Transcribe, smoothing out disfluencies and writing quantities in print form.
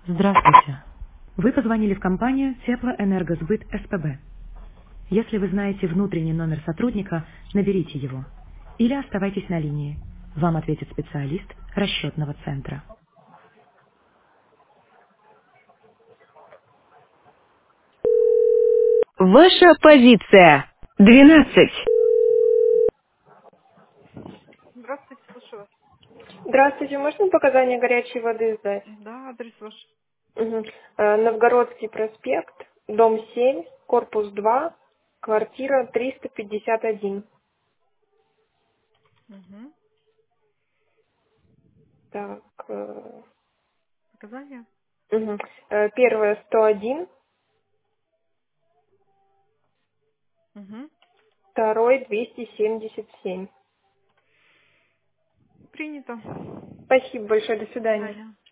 Здравствуйте. Вы позвонили в компанию Теплоэнергосбыт СПБ. Если вы знаете внутренний номер сотрудника, наберите его. Или оставайтесь на линии. Вам ответит специалист расчетного центра. Ваша позиция. 12. Здравствуйте, слушаю вас. Здравствуйте, можно показания горячей воды сдать? Да, адрес ваш. Мгм. Новгородский проспект, дом 7, корпус 2, квартира 351. Угу. Так, Показания? мгм. Первое 101, Угу. второй 277. Принято. Спасибо большое, до До свидания. свидания.